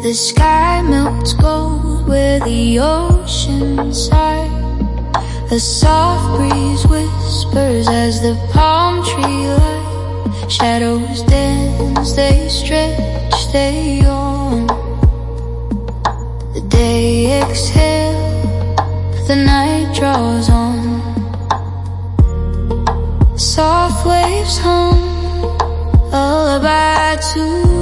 The sky melts gold where the ocean's high. A soft breeze whispers as the palm tree light. Shadows dance, they stretch, they yawn. The day exhales, the night draws on. Soft waves hum, a lullaby too.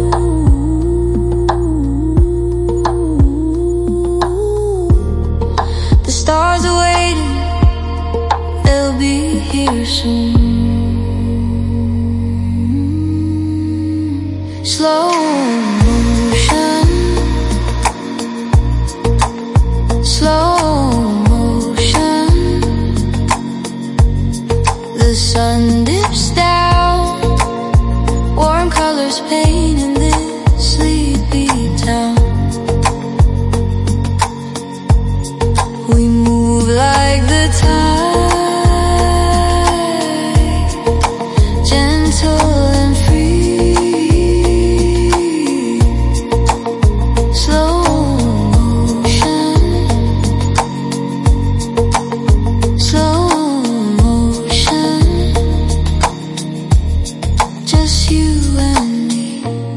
The stars are waiting, they'll be here soon. Slow motion, slow motion. The sun dips down, warm colors paint in this sleepy town. We move like the tide, gentle and free. Slow motion, slow motion. Just you and me.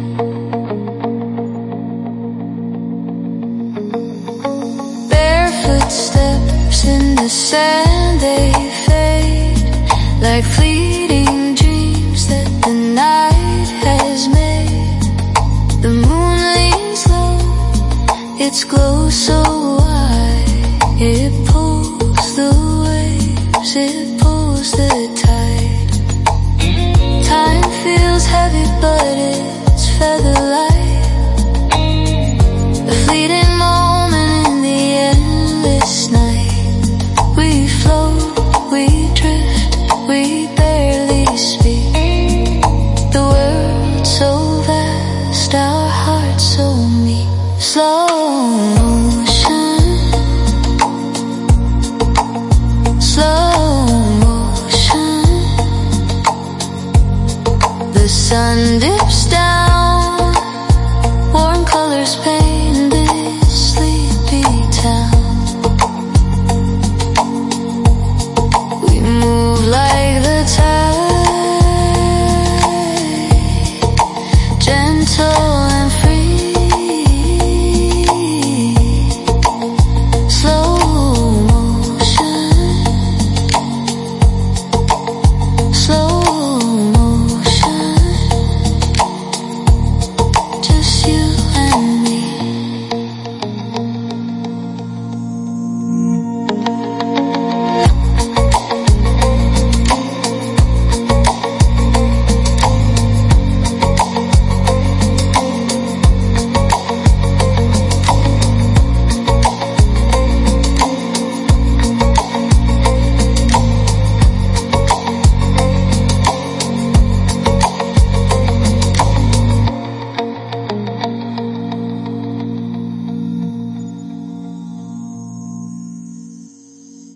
Barefoot steps in the sand, they fade like fleeting dreams that the night has made. The moon leans low, its glow so wide. It pulls the waves, it pulls the tide. Time feels heavy, but it's feather light. A fleeting moment in the endless night. We float, we drift, we barely speak. The world so vast, our hearts so meek. Slow motion, slow motion. The sun